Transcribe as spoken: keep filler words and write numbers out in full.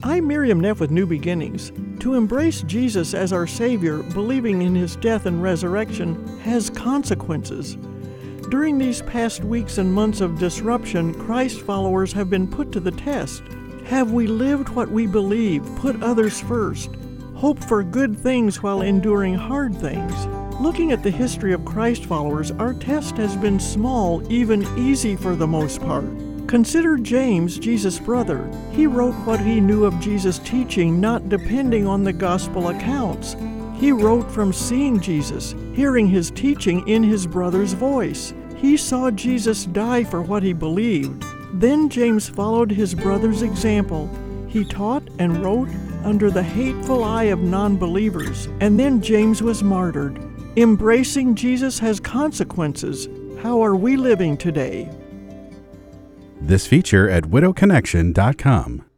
I'm Miriam Neff with New Beginnings. To embrace Jesus as our Savior, believing in His death and resurrection, has consequences. During these past weeks and months of disruption, Christ followers have been put to the test. Have we lived what we believe, put others first, hope for good things while enduring hard things? Looking at the history of Christ followers, our test has been small, even easy for the most part. Consider James, Jesus' brother. He wrote what he knew of Jesus' teaching, not depending on the gospel accounts. He wrote from seeing Jesus, hearing his teaching in his brother's voice. He saw Jesus die for what he believed. Then James followed his brother's example. He taught and wrote under the hateful eye of non-believers, and then James was martyred. Embracing Jesus has consequences. How are we living today? This feature at widow connection dot com.